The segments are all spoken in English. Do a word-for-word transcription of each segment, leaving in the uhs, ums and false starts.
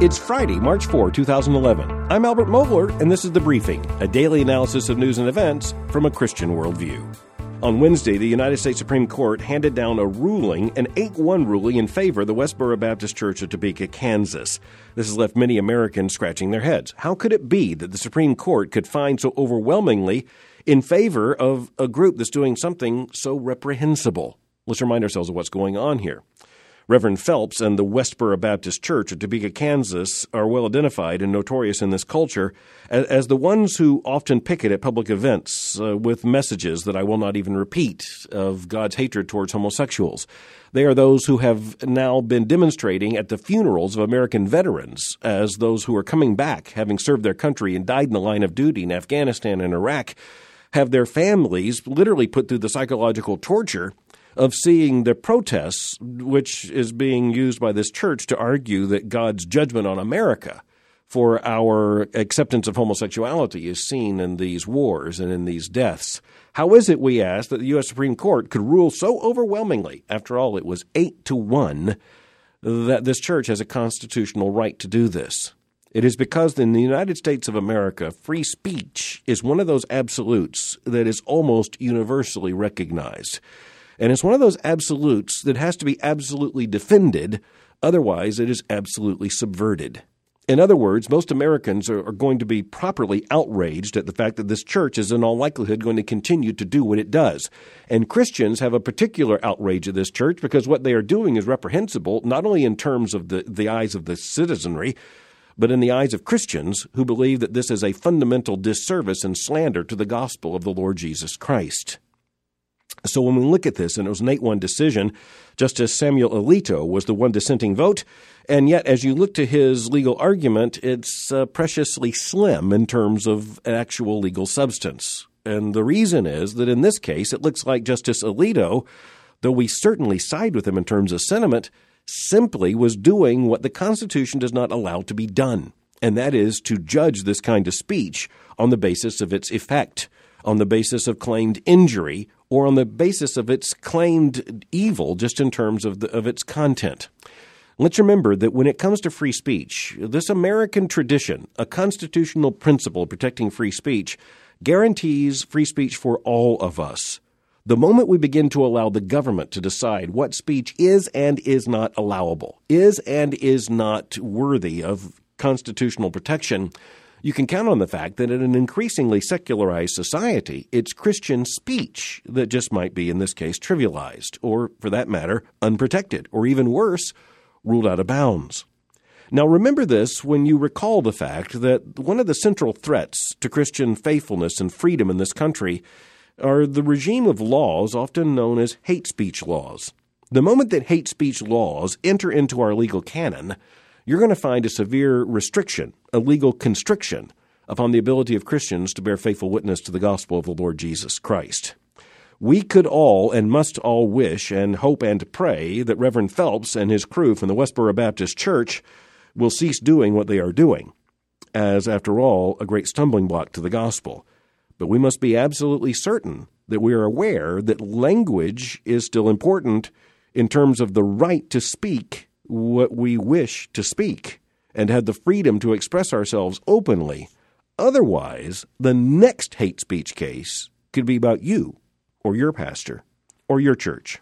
It's Friday, March fourth, twenty eleven. I'm Albert Mohler, and this is The Briefing, a daily analysis of news and events from a Christian worldview. On Wednesday, the United States Supreme Court handed down a ruling, an eight one ruling in favor of the Westboro Baptist Church of Topeka, Kansas. This has left many Americans scratching their heads. How could it be that the Supreme Court could find so overwhelmingly in favor of a group that's doing something so reprehensible? Let's remind ourselves of what's going on here. Reverend Phelps and the Westboro Baptist Church of Topeka, Kansas are well identified and notorious in this culture as, as the ones who often picket at public events uh, with messages that I will not even repeat of God's hatred towards homosexuals. They are those who have now been demonstrating at the funerals of American veterans as those who are coming back, having served their country and died in the line of duty in Afghanistan and Iraq, have their families literally put through the psychological torture of seeing the protests, which is being used by this church to argue that God's judgment on America for our acceptance of homosexuality is seen in these wars and in these deaths. How is it, we ask, that the U S Supreme Court could rule so overwhelmingly, after all, it was eight to one, that this church has a constitutional right to do this? It is because in the United States of America, free speech is one of those absolutes that is almost universally recognized. And it's one of those absolutes that has to be absolutely defended, otherwise it is absolutely subverted. In other words, most Americans are, are going to be properly outraged at the fact that this church is in all likelihood going to continue to do what it does. And Christians have a particular outrage at this church because what they are doing is reprehensible, not only in terms of the, the eyes of the citizenry, but in the eyes of Christians who believe that this is a fundamental disservice and slander to the gospel of the Lord Jesus Christ. So when we look at this, and it was an eight one decision, Justice Samuel Alito was the one dissenting vote, and yet as you look to his legal argument, it's uh, preciously slim in terms of actual legal substance. And the reason is that in this case, it looks like Justice Alito, though we certainly side with him in terms of sentiment, simply was doing what the Constitution does not allow to be done, and that is to judge this kind of speech on the basis of its effect, on the basis of claimed injury, or on the basis of its claimed evil just in terms of the, of its content. Let's remember that when it comes to free speech, this American tradition, a constitutional principle protecting free speech, guarantees free speech for all of us. The moment we begin to allow the government to decide what speech is and is not allowable, is and is not worthy of constitutional protection, you can count on the fact that in an increasingly secularized society, it's Christian speech that just might be, in this case, trivialized, or, for that matter, unprotected, or even worse, ruled out of bounds. Now, remember this when you recall the fact that one of the central threats to Christian faithfulness and freedom in this country are the regime of laws often known as hate speech laws. The moment that hate speech laws enter into our legal canon, you're going to find a severe restriction, a legal constriction, upon the ability of Christians to bear faithful witness to the gospel of the Lord Jesus Christ. We could all and must all wish and hope and pray that Reverend Phelps and his crew from the Westboro Baptist Church will cease doing what they are doing, as, after all, a great stumbling block to the gospel. But we must be absolutely certain that we are aware that language is still important in terms of the right to speak what we wish to speak and have the freedom to express ourselves openly. Otherwise, the next hate speech case could be about you or your pastor or your church.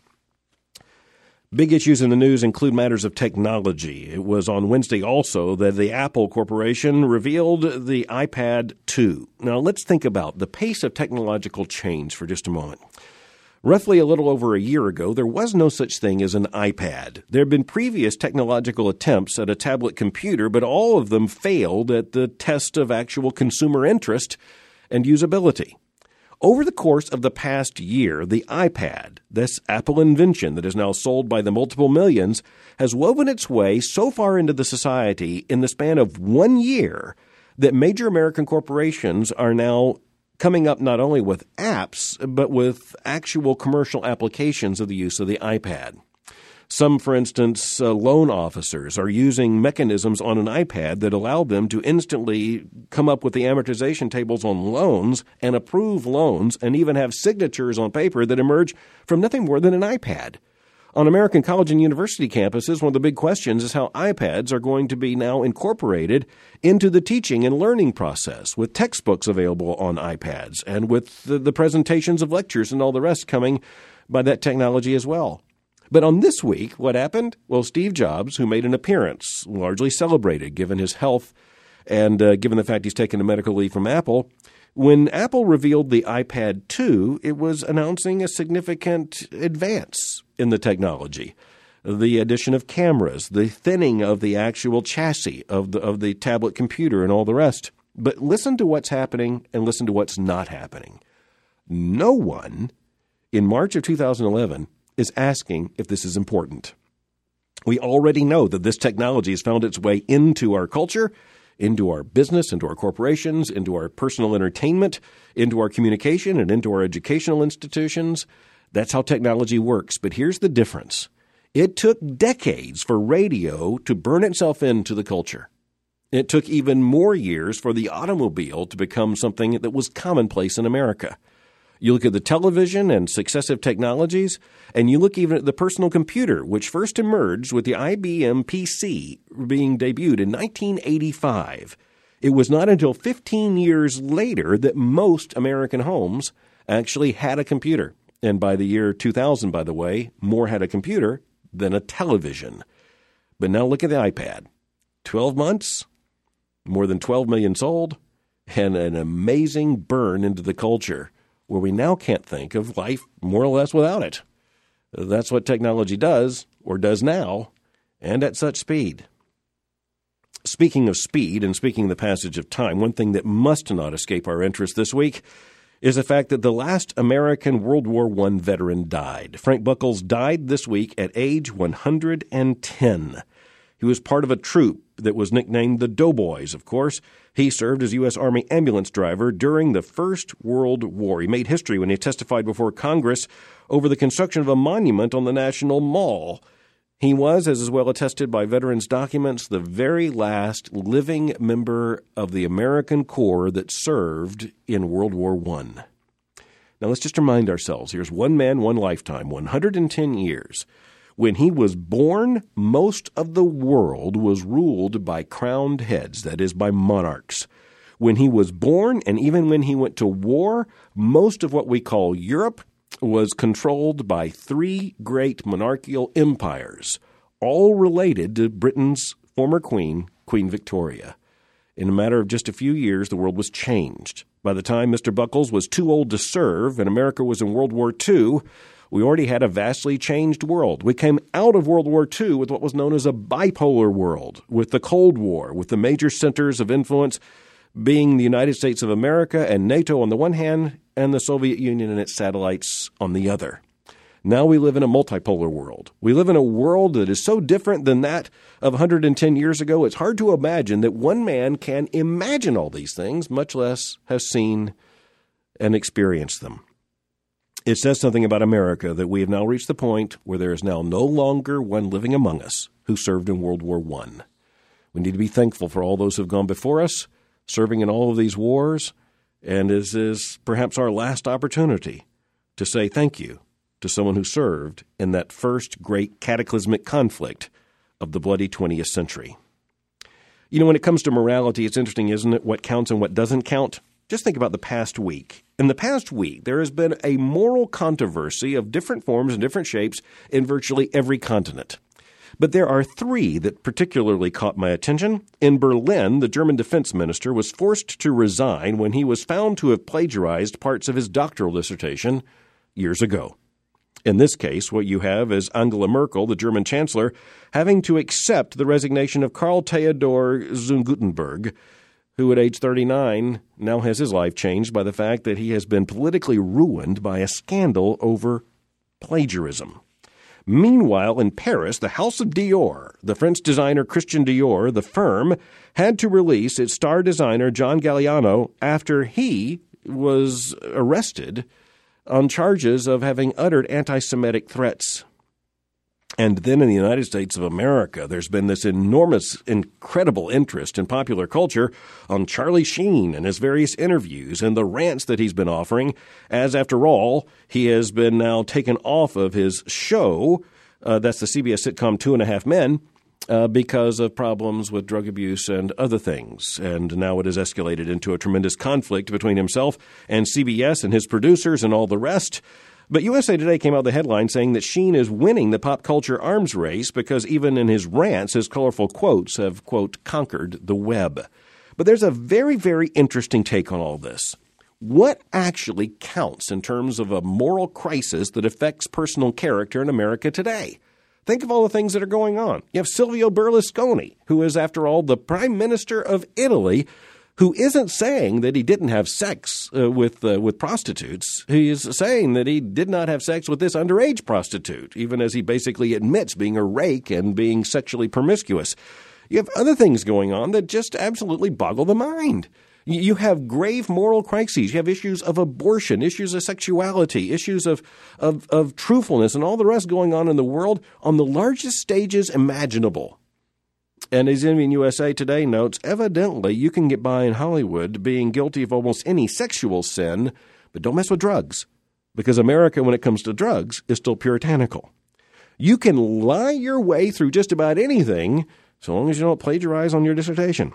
Big issues in the news include matters of technology. It was on Wednesday also that the Apple Corporation revealed the iPad two. Now, let's think about the pace of technological change for just a moment. Roughly a little over a year ago, there was no such thing as an iPad. There had been previous technological attempts at a tablet computer, but all of them failed at the test of actual consumer interest and usability. Over the course of the past year, the iPad, this Apple invention that is now sold by the multiple millions, has woven its way so far into the society in the span of one year that major American corporations are now coming up not only with apps, but with actual commercial applications of the use of the iPad. Some, for instance, uh, loan officers are using mechanisms on an iPad that allow them to instantly come up with the amortization tables on loans and approve loans and even have signatures on paper that emerge from nothing more than an iPad. On American college and university campuses, one of the big questions is how iPads are going to be now incorporated into the teaching and learning process, with textbooks available on iPads and with the, the presentations of lectures and all the rest coming by that technology as well. But on This Week, what happened? Well, Steve Jobs, who made an appearance, largely celebrated given his health and uh, given the fact he's taken a medical leave from Apple, when Apple revealed the iPad two, it was announcing a significant advance in the technology. The addition of cameras, the thinning of the actual chassis of the, of the tablet computer and all the rest. But listen to what's happening and listen to what's not happening. No one in March of two thousand eleven is asking if this is important. We already know that this technology has found its way into our culture, into our business, into our corporations, into our personal entertainment, into our communication, and into our educational institutions. That's how technology works. But here's the difference. It took decades for radio to burn itself into the culture. It took even more years for the automobile to become something that was commonplace in America. You look at the television and successive technologies, and you look even at the personal computer, which first emerged with the I B M P C being debuted in nineteen eighty-five. It was not until fifteen years later that most American homes actually had a computer. And by the year two thousand, by the way, more had a computer than a television. But now look at the iPad. twelve months, more than twelve million sold, and an amazing burn into the culture, where we now can't think of life more or less without it. That's what technology does, or does now, and at such speed. Speaking of speed and speaking of the passage of time, one thing that must not escape our interest this week is the fact that the last American World War One veteran died. Frank Buckles died this week at age one hundred ten. He was part of a troop that was nicknamed the Doughboys, of course. He served as U S. Army ambulance driver during the First World War. He made history when he testified before Congress over the construction of a monument on the National Mall. He was, as is well attested by veterans' documents, the very last living member of the American Corps that served in World War One. Now, let's just remind ourselves, here's one man, one lifetime, one hundred ten years. When he was born, most of the world was ruled by crowned heads, that is, by monarchs. When he was born, and even when he went to war, most of what we call Europe was controlled by three great monarchical empires, all related to Britain's former queen, Queen Victoria. In a matter of just a few years, the world was changed. By the time Mister Buckles was too old to serve and America was in World War Two, we already had a vastly changed world. We came out of World War Two with what was known as a bipolar world, with the Cold War, with the major centers of influence being the United States of America and NATO on the one hand, and the Soviet Union and its satellites on the other. Now we live in a multipolar world. We live in a world that is so different than that of one hundred ten years ago, it's hard to imagine that one man can imagine all these things, much less have seen and experienced them. It says something about America that we have now reached the point where there is now no longer one living among us who served in World War One. We need to be thankful for all those who have gone before us, serving in all of these wars, and this is perhaps our last opportunity to say thank you to someone who served in that first great cataclysmic conflict of the bloody twentieth century. You know, when it comes to morality, it's interesting, isn't it, what counts and what doesn't count? Just think about the past week. In the past week, there has been a moral controversy of different forms and different shapes in virtually every continent. But there are three that particularly caught my attention. In Berlin, the German defense minister was forced to resign when he was found to have plagiarized parts of his doctoral dissertation years ago. In this case, what you have is Angela Merkel, the German chancellor, having to accept the resignation of Karl Theodor zu Guttenberg, who at age thirty-nine now has his life changed by the fact that he has been politically ruined by a scandal over plagiarism. Meanwhile, in Paris, the House of Dior, the French designer Christian Dior, the firm, had to release its star designer John Galliano after he was arrested on charges of having uttered anti-Semitic threats. And then in the United States of America, there's been this enormous, incredible interest in popular culture on Charlie Sheen and his various interviews and the rants that he's been offering, as, after all, he has been now taken off of his show Uh, that's the C B S sitcom Two and a Half Men, uh, because of problems with drug abuse and other things. And now it has escalated into a tremendous conflict between himself and C B S and his producers and all the rest. But U S A Today came out with a headline saying that Sheen is winning the pop culture arms race because even in his rants, his colorful quotes have, quote, conquered the web. But there's a very, very interesting take on all this. What actually counts in terms of a moral crisis that affects personal character in America today? Think of all the things that are going on. You have Silvio Berlusconi, who is, after all, the prime minister of Italy, who isn't saying that he didn't have sex uh, with uh, with prostitutes. He is saying that he did not have sex with this underage prostitute, even as he basically admits being a rake and being sexually promiscuous. You have other things going on that just absolutely boggle the mind. You have grave moral crises. You have issues of abortion, issues of sexuality, issues of, of, of truthfulness, and all the rest going on in the world on the largest stages imaginable. And as in U S A Today notes, evidently you can get by in Hollywood being guilty of almost any sexual sin, but don't mess with drugs, because America, when it comes to drugs, is still puritanical. You can lie your way through just about anything so long as you don't plagiarize on your dissertation.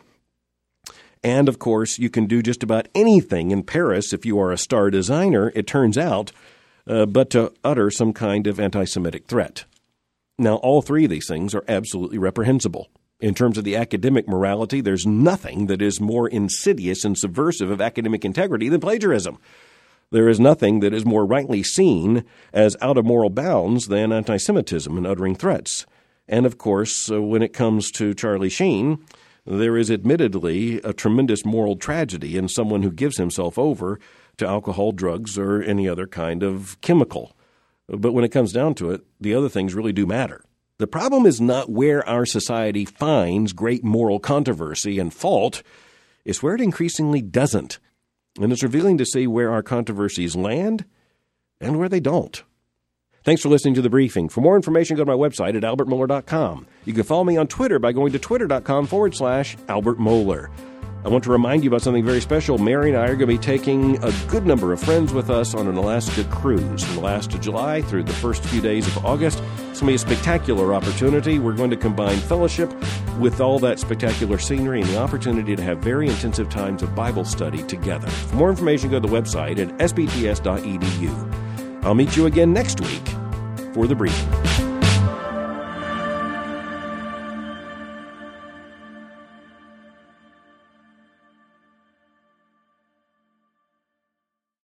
And, of course, you can do just about anything in Paris if you are a star designer, it turns out, uh, but to utter some kind of anti-Semitic threat. Now, all three of these things are absolutely reprehensible. In terms of the academic morality, there's nothing that is more insidious and subversive of academic integrity than plagiarism. There is nothing that is more rightly seen as out of moral bounds than anti-Semitism and uttering threats. And, of course, uh, when it comes to Charlie Sheen, there is admittedly a tremendous moral tragedy in someone who gives himself over to alcohol, drugs, or any other kind of chemical. But when it comes down to it, the other things really do matter. The problem is not where our society finds great moral controversy and fault. It's where it increasingly doesn't. And it's revealing to see where our controversies land and where they don't. Thanks for listening to The Briefing. For more information, go to my website at albert mohler dot com. You can follow me on Twitter by going to twitter.com forward slash Albert Mohler. I want to remind you about something very special. Mary and I are going to be taking a good number of friends with us on an Alaska cruise from the last of July through the first few days of August. It's going to be a spectacular opportunity. We're going to combine fellowship with all that spectacular scenery and the opportunity to have very intensive times of Bible study together. For more information, go to the website at s b t s dot e d u. I'll meet you again next week for The Briefing.